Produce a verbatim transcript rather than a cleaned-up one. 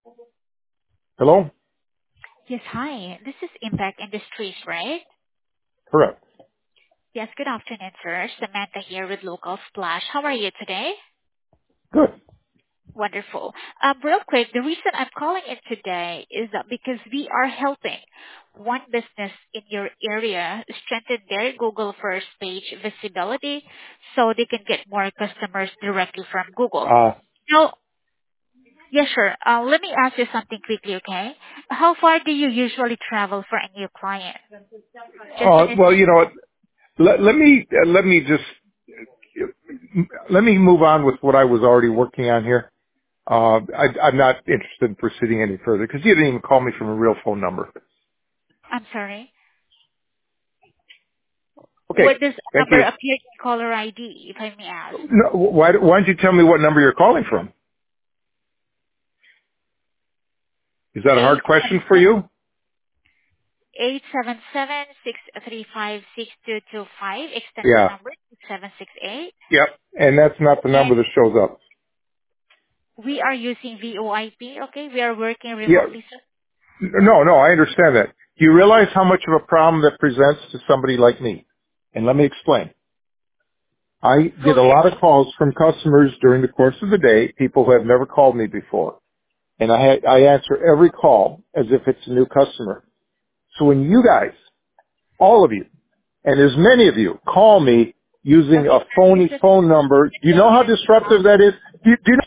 Hello? Yes, hi. This is Impact Industries, right? Correct. Yes, good afternoon, sir. Samantha here with Local Splash. How are you today? Good. Wonderful. Um, real quick, the reason I'm calling in today is that because we are helping one business in your area strengthen their Google first page visibility so they can get more customers directly from Google. Uh, Now, yes, sure. Uh, let me ask you something quickly, okay? How far do you usually travel for a new client? Just uh, in well, you know what? Let, let me, uh, let me just, let me move on with what I was already working on here. Uh, I, I'm not interested in proceeding any further because you didn't even call me from a real phone number. I'm sorry. Okay. What does Thank number you. appear in caller I D, if I may ask? No, why, why don't you tell me what number you're calling from? Is that a hard Eight question for you? eight seven seven six three five six two two five extension Yeah. number seven six eight. Yep. And that's not the And number that shows up. we are using VoIP, okay? We are working Yeah. remotely, sir. No, no, I understand that. Do you realize how much of a problem that presents to somebody like me? And let me explain. I get a Fully lot agree. of calls from customers during the course of the day, people who have never called me before. And I, I answer every call as if it's a new customer. So when you guys, all of you, and as many of you call me using Okay, a sir, phony listen, phone number, do you let know me how interrupt. disruptive that is? Do you, do you